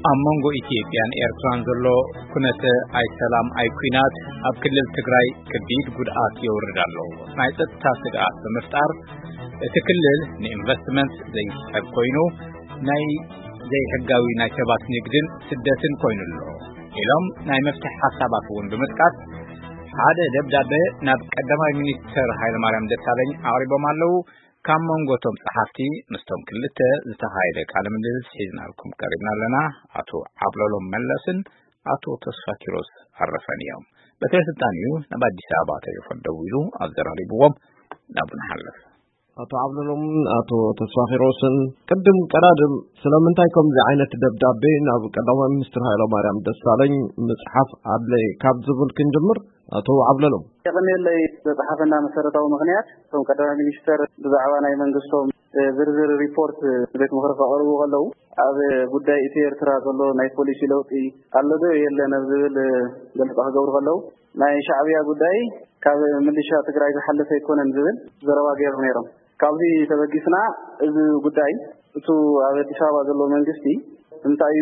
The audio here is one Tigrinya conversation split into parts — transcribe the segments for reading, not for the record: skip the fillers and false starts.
አመንጎ ኢትዮጵያን ኤርትራን ዘሎ ኩነተ አይ ሰላም አይ ኩናት ኣብ ክልል ትግራይ ከቢድ ጉድኣት ይወርዳሉ ናይ ጸጥታ ስጋት በመፍጠር እቲ ክልል ንኢንቨስትመንት ዘይስሕብ ኮይኑ ናይ ዘይሕጋዊ ናይ ሰባት ንግድን ስደትን ኮይኑሎ ኢሎም ናይ መፍትሕ ሓሳባት እውን በመጥቃት ሓደ ደብዳቤ ናብ ቀዳማይ ሚኒስትር ሃይለማርያም ደሳለኝ አቅርቦም ኣለው ካመንጎቶም ጸሐፍቲ ምስቶም ክልተ ዝተሃይደ ቃለ ምልልስ ሒዝናልኩም ቀሪብና ኣለና አቶ አብሎሎም መለስን አቶ ተስፋ ኪሮስ አረፈንዮም በተስልጣኒው ናብ አዲስ አበባ ተፈደው ይሉ አዘራሪብዎም ናቡን ሐለፍ አቶ አብሎሎም አቶ ተስፋ ኪሮስን ቀደም ቀራድም ስለምንታይ ከምዚ አይነት ደብዳቤ ናብ ቀዳማይ ሚኒስትር ሃይለማርያም ደሳለኝ መጽሐፍ አለ ካብ ዝብል ክንጀምር አቶ አብሎሎም የቀነለይ ተጻፈና መሰረታው ምክንያት ቶም ቀዳማይ ሚኒስትር ብዛዕባ ናይ መንግስቶም ዝርዝር ሪፖርት ቤት ምክር ቀርቡ ገለው ኣብ ጉዳይ ኤርትራ ዘሎ ናይ ፖሊሲ ለውጢ ኣለዶ የለን ዝብል ገለጻ ገብሩ ገለው ናይ ሻዕቢያ ጉዳይ ካብ ሚሊሻ ትግራይ ዝሐለፈ ይኮነን ዝብል ዘረባ ገይሩ ነይሮም ካብዚ ተበጊስና እዚ ጉዳይ እቱ ኣብ አዲስ አበባ ዘሎ መንግስቲ እንታዩ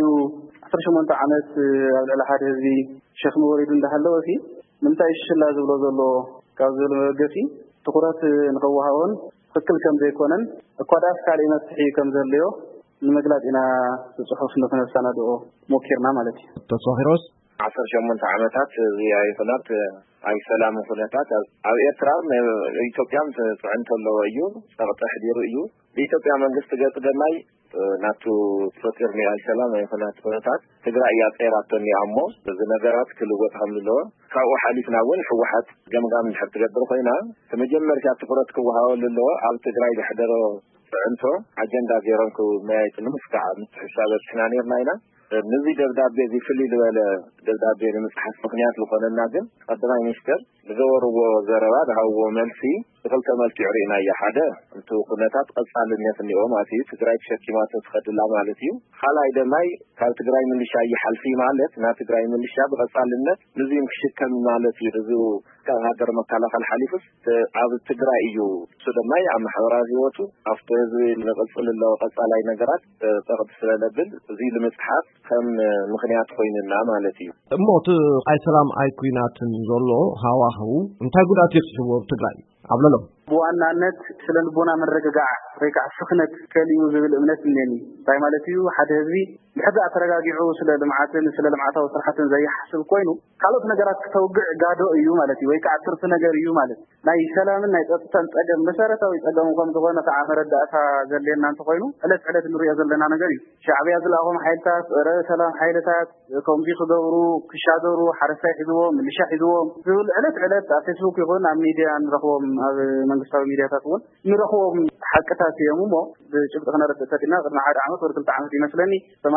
18 ዓመት ኣብ ልዕሊ ሓደ ህዝቢ ሸክሚ ወሪዱ እንዳሃለወሲ ምንታይ ሽላ ዝብሎ ዘሎ ካብ ዘሎ ገፊ ትኩረት ንኸዋሃውን ትክክል ከም ዘይኮነን እኳዳስ ካልእ መፍትሒ ከም ዘለዎ ንምግላጽ ኢና ጽሑፍ ንተነሳናዶ ሞክርና ማለት እዩ ተስዋሂሮስ 18 ዓመታት ያይፈናት አይ ሰላም ሁነታት ኣብ ኤርትራ ኢትዮጵያም ጽዕንተሎ እዩ ጸርጠህ ዲሩ እዩ ኢትዮጵያ መንግስት ገጽ ደማይ ናቱ ፍቅር አይ ሰላም ሁነታት ትግራይ ያጸራተኒ አሞ በዝነገራት ክልወጥ ከምሎ ካው ሓሊፍና ወን ሕወሓት ገምጋም ንሕት ገድር ኮይና ተመጀመርታ ትኩረት ክወሃወልሎ ኣብ ትግራይ ዝሕደሮ ጽዕንቶ አጀንዳ ገይሮንኩ ማይጥን መስካዓ ምትሕሳበት ስናኔርና ኢና ነዚ ደብዳቤ ዝፍልይ ዝበለ ደብዳቤ ንምጽሐፍ ምክንያት ዝኾነና ግን ቀዳማይ ሚኒስትር ዝገበርዎ ዘረባ ዳሃዎ መልሲ ተፈልተ መልክዕ ሪእና ያሓደ እንቱ ኩነታት ቀጻልነት ንኦ ማለት እዩ ትግራይ ተሸኪማት ተኸድላ ማለት እዩ ሓላይ ደማይ ካብ ትግራይ ሚሊሻ ይሓልፊ ማለት ና ትግራይ ሚሊሻ በቀጻልነት ንዚህም ክሽከም ማለት እዩ እዚ ካብ ሃገር መከላኸል ሓሊፍስ ኣብ ትግራይ እዩ ስለማይ ኣብ ማሕበራዊ ህይወቱ ኣብቲ ህዝቢ ንቀጽልሎ ቀጻላይ ነገራት ተቐጥ ስለለብል እዚ ለመጽሐፍ ከም ምክንያት ኮይንና ማለት እዩ እሞት አይ ሰላም አይ ኩናትን ዘሎ ሃዋህው እንታይ ጉዳት ይስሕቦ ትግራይ አብለሎም በዋናነት ስለልቦና መረጋጋዕ ወይካ ፍኽነት ከልዩ ዝብል እምነት ነኒ እንታይ ማለት እዩ ሓደ ህዝቢ ልሕዛ ተረጋጊዑ ስለልምዓትን ስለልምዓታዊ ስራሕትን ዘይሐስብ ኮይኑ ካልኦት ነገራት ከተውግዕ ጋዶ እዩ ማለት እዩ ወይካ ትርፍ ነገር እዩ ማለት ናይ ሰላምን ናይ ጸጥታን ጸገም መሰረታዊ ጸገም ከም ዝኾነ ተዓመረዳእታ ዘለና እንተ ኮይኑ ዕለት ዕለት ንሪኦ ዘለና ነገር እዩ ሻዕቢያ ዝላኦም ሓይልታት ሰላም ሓይልታት ከምዚ ክገብሩ ክሻገሩ ሓረስታይ ሒዝዎም ሚሊሻ ሒዝዎም ዝብል ዕለት ዕለት ኣብ ፌስቡክ ይኹን ኣብ ሚድያ ንረኽቦም ኣብ መንግስታዊ ሚድያታት እውን ንረኽቦም ሓቅታት እዮም እሞ ብጭብጥ ክነረድእ ተዲና ቅድሚ ሓደ ዓመት ወይ 2 ዓመት ይመስለኒ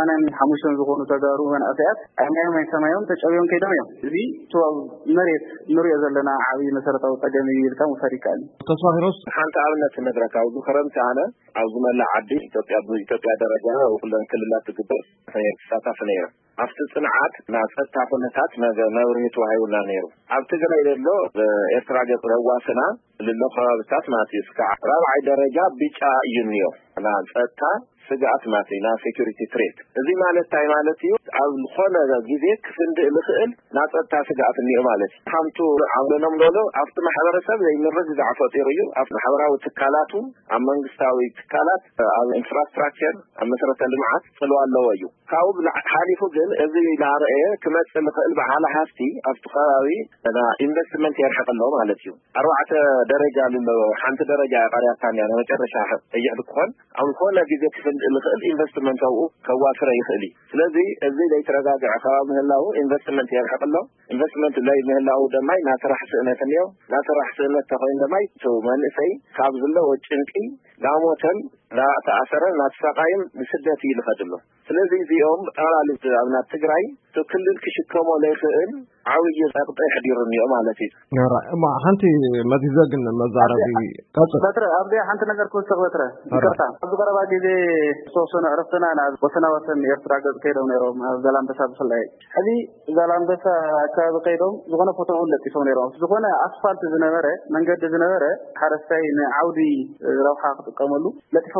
85 ዝኾኑ ተጋሩ መናእሰያት ዓይናዮም ኣይሰማዮም ተጨብዮም ከይዶም እዮም እዚ መሬት ንሪኦ ዘለና ዓብዪ መሰረታዊ ጸገም እዩ ኢልካ ምውሳድ ይከኣል ተስዋሂሮስ ሓንቲ ኣብነት ነግረካ ኣብዚ ክረምቲ ኣነ ኣብ ዝመላእ ዓዲ ኢትዮጵያ ደረጃ ኩለን ክልላት ትግበር ተሳታፊ ነይረ ኣብቲ ጽንዓት ናብ ጸጥታ ኩነታት መብርሂ ተዋሂቡና ነይሩ ኣብ ትግራይ ዘሎ ኤርትራ ገጽ ረዋስና ልሎ ከባብታት ማለት እዩ እስካዕ ራብዓይ ደረጃ ቢጫ እዩ እኒኦ እና ጸጥታ ስጋት ማለት ና ሴኩሪቲ ትሬት እዚ ማለት ታይ ማለት እዩ ኣብ ዝኾነ ግዜ ክፍንድእ ልኽእል ና ጸጥታ ስጋት እኒኦ ማለት ሓምቱ ዓውለኖም ሎሎ ኣብቲ ማሕበረሰብ ዘይምርግጋዕ ፈጢሩ እዩ ኣብ ማሕበራዊ ትካላቱ ኣብ መንግስታዊ ትካላት ኣብ ኢንፍራስትራክቸር ኣብ መሰረተ ልምዓት ጽልዋ ኣለዎ እዩ ካብኡ ሓሊፉ ግን እዚ ናርአ ክመጽእ ልኽእል በዓል ሃፍቲ ኣብቲ ከባቢ ና ኢንቨስትመንት የርሕቕ ኣለዎ ማለት እዩ ኣርባዕተ ደረጃ ኣሎ ሓንቲ ደረጃ ቀሪያታንያ መጨረሻ እይሕልክኾን ኣብ ዝኾነ ግዜ ልኽእል ኢንቨስትመንት አው ከዋፍረ ይኽእል ስለዚ እዚ ላይ ተረጋጋዕ ከባቢ ምህላው ኢንቨስትመንት የርሕቕሎ ኢንቨስትመንት ላይ ምህላው ደማይ ናተራሕ ስእነት ነው ናተራሕ ስእነት ተኾይን ደማይ መንእሰይ ካብ ዘለዎ ጭንቂ ዳሞተን ተኣሰረ ናተሰቃይም ብስደት ይልኸድሎ ስለዚ እዚኦም ኣራሊት ኣብና ትግራይ ክልል ክሽከሞ ለይኽእል ዓውይ ጸጥታ ይሕዲርኒዮ ማለት እዩ ማ ሓንቲ መዝዘግን መዛረቢ በትረ ኣብዲ ሓንቲ ነገር ክውስኽ በትረ ይቅርታ ኣብዚ ቀረባ ግዜ ሶስነ ዕረፍትና ናብ ወሰናወሰን ኤርትራ ገጽ ከይዶም ነይሮም ኣብ ዛላምበሳ ብፍላይ ሕዚ ዛላምበሳ ኣካባቢ ከይዶም ዝኾነ ፎቶ ለጢፎም ነይሮም ዝኾነ ኣስፋልት ዝነበረ መንገዲ ዝነበረ ሓረስታይ ንዓውዲ ረብሓ ክጥቀመሉ ለጢፎም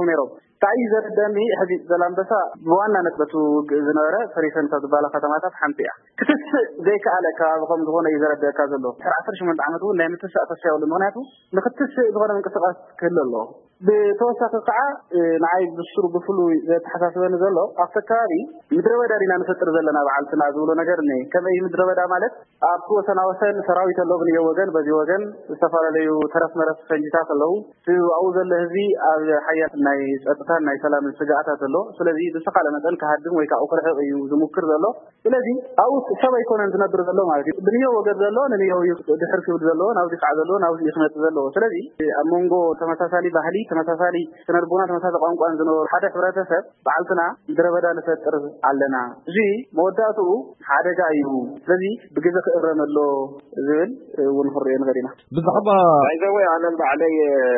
نيرو تعيز الدمي هذه زلامبسا بوانا نتبتو زنورة فريسان تدبالا ختماتها حنتيا كتس ذيك على كابهم دهونا يزرد كازلو عفرش من عمدو لا متسع تشاول المناتو نختس دهونا من كسقات كل الله بتوسع قطعة نعيب بالشرب بفلو تحساسبا نزلو أفتكاري مدربة دارينا نفتر زلنا بعلتنا زولو نجرني كما هي مدربة دا مالت أبقو سنوسل سراويت اللغن يوغن بزي وغن سفر ليو ترف مرف فنجتات اللو في أوز اللهزي حياة نايس أتطان ناي سلام السجاعات اللو سلذي بسقع لمدن كهدم ويكا أخرى يوزمكر اللو سلذي أو سبا يكون أنت ندر اللو مالتي بنيو وغد اللو ننيو دحر في ود اللو ناو دقع اللو ناو يخمت اللو سلذي أمونغو تمساسالي بحلي تمساسالي سنربونا تمساس قوانقو أنزنو حدا حبراتسب بعلتنا دربدا نفتر علنا جي موداتو حدا جايو سلذي بجزء خيرنا اللو زين ونخرين غرينا بزعبا إذا وي أنا بعلي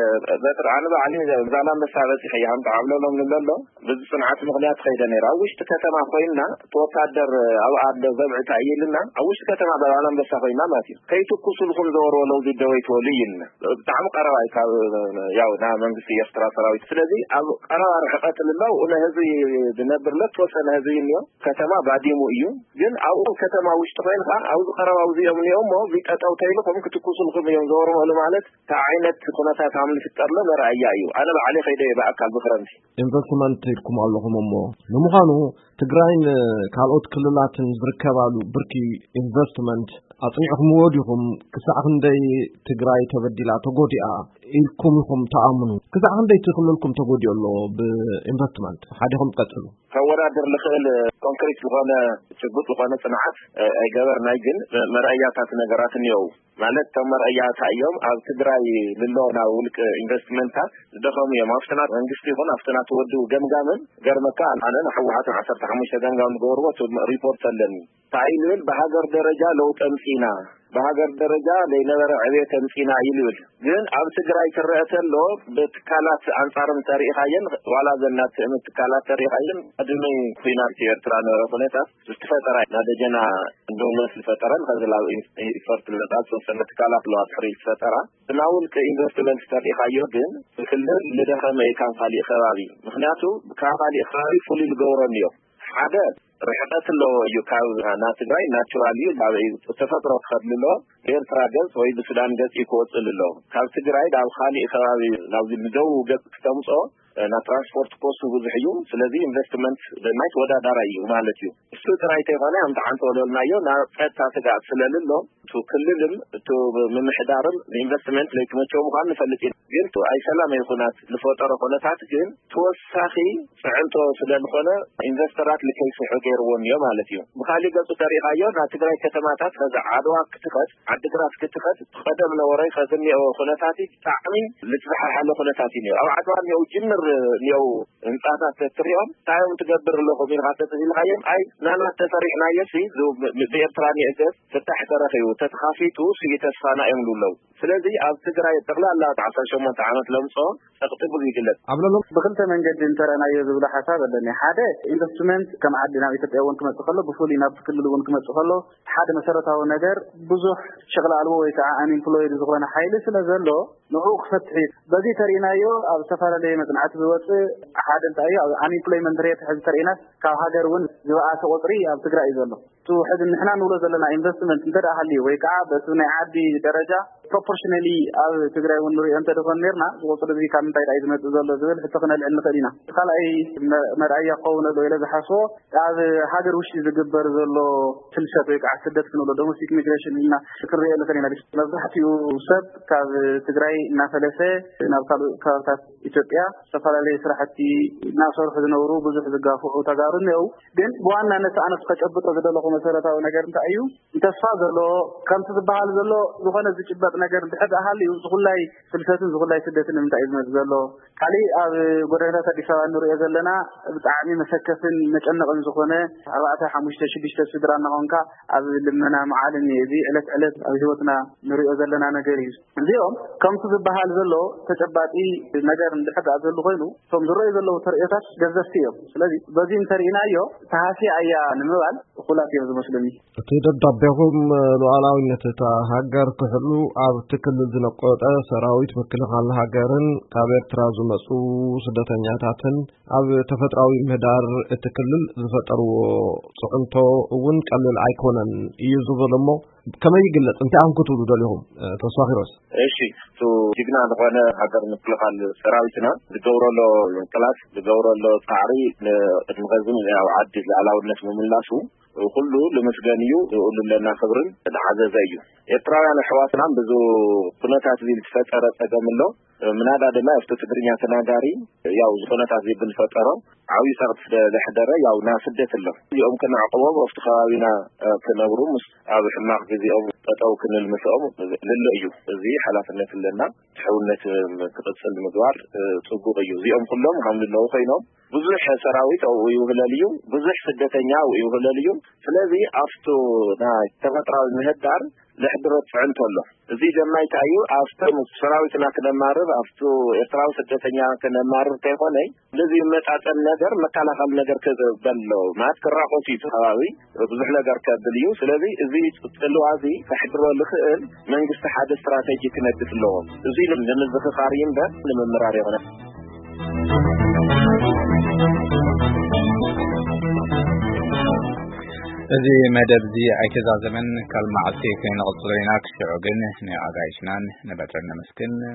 ذكر أنا بعلي زمان بس هذا شيء هم تعاملوا لهم لله بس صنعت مغنيات خيرنا راوش تكتمع خيرنا توقدر أو عاد ضبع تعيلنا أوش تكتمع بالعالم بس خيرنا ما في كي تقصل خم دور ولو ضد دويت ولينا تعم قرأي كا ياو نعم من في استرا سراوي الذي أنا رحقت لله وأنا هذه بنبر لا توصل هذه اليوم كتمع بعدين ويوم جن أو كتمع وش تغيرها أو قرأ أو زي من يوم ما بيت أو تيلو ممكن تقصل خم يوم دور ولا معلت تعينت كناتها تعمل في الترلا مرأي أيو أنا بعلي خيدة بأكل بفرنسي ኢንቨስትመንት ይልኩም ኣለኹም እሞ ንምዃኑ ትግራይን ካልኦት ክልላትን ዝርከባሉ ብርኪ ኢንቨስትመንት ኣጽኒዕኩም ወዲኹም ክሳዕ ክንደይ ትግራይ ተበዲላ ተጎዲኣ ኢልኩም ኢኹም ተኣምኑ ክሳዕ ክንደይ ትኽልልኩም ተጎዲኡ ኣሎ ብኢንቨስትመንት ሓዲኹም ቀጽሉ ከወዳደር ልኽእል ኮንክሪት ዝኾነ ጭቡጥ ዝኾነ ጽንዓት ኣይገበርናይ ግን መርአያታት ነገራት እኒአው ማለት ተመርአያታ እዮም ኣብ ትግራይ ልለውና ውልቅ ኢንቨስትመንታት ዝደኸሙ እዮም ኣፍትናት መንግስቲ ይኹን ኣፍትናት ወዱ ገምጋምን ገርመካ ኣነ ንሕወሓት 15 ገምጋም ዝገበርዎ ሪፖርት ኣለኒ ታይብል በሃገር ደረጃ ለውጥ ኣምፂና በሃገር ደረጃ ለነበረ ዕቤት ኣምፂና ይልብል ግን ኣብ ትግራይ ክረአተሎ በትካላት አንጻርም ታሪኻየን ዋላ ዘናት ትካላት ታሪኻየን ኣድሜ ፊናንስ ኤርትራ ነበረ ሁኔታት ዝተፈጠረ ናደጀና እንደውነት ዝተፈጠረን ከዘላው ኢፈርት ለጣት ሰነ ትካላት ለዋጥሪ ዝተፈጠረ ናውል ከኢንቨስትመንት ታሪኻዮ ግን ክልል ለደኸመ ካምፓኒ ከባቢ ምክንያቱ ካምፓኒ ከባቢ ፉሊ ዝገብረንዮ ሓደ رحلات اللو يكاو ناتجاي ناتشورالي لابي تفطر خدلو ኤርትራ ገጽ ወይ በሱዳን ገጽ ይቆጽል ለው ካብ ትግራይ ዳብ ኻሊ ኢኸባቢ ናብዚ ምደው ገጽ ተምጾ ና ትራንስፖርት ኮስቱ ብዙሕዩ ስለዚህ ኢንቨስትመንት በማይት ወዳዳራ እዩ ማለት እዩ እሱ ትራይ ተባለ አምጣ አንተ ወለልናዮ ና ቀጥታ ተጋጽ ስለልሎ ቱ ክልልም ቱ ምምሕዳርም ኢንቨስትመንት ለይትመቸው ምኻን ፈልጥ ግን ቱ አይ ሰላም ይኹናት ለፈጠረ ሆነታት ግን ተወሳኺ ጽዕንቶ ስለልኾነ ኢንቨስተራት ለከይስሑ ገይርዎም እዩ ማለት እዩ ብኻሊ ገጽ ታሪኻዮ ና ትግራይ ከተማታት ከዛ ዓድዋ ክትኸት عدكرات كتخت قدم لوري خدمي أو خلاتي تعمي لتبح حاله خلاتي نيو أو عدوان يو جمر نيو انتاتا تتريهم تعيهم تقدر له من غاتة الغايم أي نانا تفريح نايسي ذو بيبتراني أساس تتحت رخيو تتخافي توسي تسخانا يملو له سلذي أب تقرأ يتغلى الله تعصى شما تعامت لمصان تقطبه يجلد عبلالله بخلت من جد انترنا يذو لحساب لأني حادة investment كما عدنا يتبعون كما تخلو بفولينا بكللون كما تخلو حادة مسارته ونجر بزوح شغل علوه يتعى unemployed زغوانا حيلة سلازلو نعوق فتحي بذي ترينايو أو سفر لي مثلا عتب وطء حادة انتايو أو unemployment rate حزي تريناس كاو هاجرون زواءات وطري أو تقرأ يزلو تو حد نحنا نولد لنا investment انتدى أهلي ويكعى بس ونعادي درجة proportionally أو تقرأ ونوري أنت دخل نيرنا وصل ذي كان تايد أيضا تزل زول حتى العلم خلينا قال أي مرأي قونا لو إلى بحثه هذا هاجر وش يزجبر زلو تلشة ويكعى سدت كنو domestic migration لنا شكر رأي خلينا بس نزحتي وسب كذا تقرأ نافلسة نابطال كارتات إثيوبيا سفر عليه سرحتي ناصر خذ نورو بزح زجافو وتجارن يو دين بوانا أنا سكتشبت وزد له مسألة ونجار أنت أيو أنت صادلو كم تذبحال زلو زخنا زجبت نجار بحد أهلي وزخلاي سلسلة زخلاي سدت من تعيد زلو كالي قرينا تدفع النور يزلنا بتعامي مسكفن نجأنا زخنا رأتها حمشت شبيشت سدرنا هونكا لمنا معالم يزي علت هوتنا نور يزلنا نجاريز اليوم كم تذبحال زلو تجبتي نجار እንድሕጋ ዘሎ ኮይኑ ቶም ዝረአዩ ዘለው ተርእዮታት ገዘፍቲ እዮም ስለዚህ በዚህ እንተሪናዮ ታሃሲ አያ ንምባል ኩላት እዮም ዝመስሉኒ እቲ ደብዳቤኹም ሉዓላዊነት እታ ሃገር ክሕሉ ኣብ ትክልል ዝነቆጠ ሰራዊት ምክልኻል ሃገርን ካብ ኤርትራ ዝመፁ ስደተኛታትን ኣብ ተፈጥራዊ ምህዳር እቲ ክልል ዝፈጠርዎ ጽዕንቶ እውን ቀሊል ኣይኮነን እዩ ዝብል እሞ ከመይ ይግለጽ እንታይ አንክቱ ደልኹም ተስፋኺሮስ እሺ ጅግና ዝኾነ ሃገር ምክልኻል ሰራዊትና ዝገብረሎ ክላስ ዝገብረሎ ጻዕሪ ንመገዝም ያው ዓዲ ሉዓላውነት ምምላሱ ኩሉ ለመስገን እዩ ለና ክብርን ተዓዘዘ እዩ ኤርትራውያን ኣሕዋትና ብዙ ኩነታት ዝፈጠረ ፀገምሎ ምናዳ ድማ ኣብቲ ትግርኛ ተናጋሪ ያው ዝኩነታት ዝብልፈጠሮ ዓዊ ሰቅት ለሕደረ ያው ናስደት ኣሎ እዮም ከናዕቅቦም ኣብቲ ከባቢና ክነብሩ ምስ ኣብ ሕማቅ ግዚኦም ጠጠው ክንል መስኦም ልለ እዩ እዚ ሓላፍነት ለና ትሕውነት ክቅፅል ምግባር ጽቡቅ እዩ እዚኦም ኩሎም ከምዝለው ኮይኖም ብዙሕ ሰራዊት او ይውህለልዩ ብዙሕ ስደተኛ او ይውህለልዩ ስለዚህ ኣፍቶ ናይ ተፈጥራዊ ምህዳር ለሕድረት ጽዕንቶሎ እዚ ጀማይታዩ ኣፍቶ ሰራዊትና ከነማርብ ኣፍቶ ኤርትራዊ ስደተኛ ከነማርብ ከይኾነ ለዚ መጣጠን ነገር መከላኸል ነገር ከዘበሎ ማት ከራቆት ይተኻዊ ብዙሕ ነገር ከብልዩ ስለዚህ እዚ ጽልዋዚ ከሕድሮ ልኽእል መንግስት ሓደ ስትራቴጂ ክነድፍሎ እዚ ለምዝኽኻሪም ለመምራር ይሆነ እዚ መደብ እዚ ኣይተዛዘመን ካልማዕቲ ከይንቕጽለና ክሽዑ ግን ንኣጋይሽናን ነበረና መስክን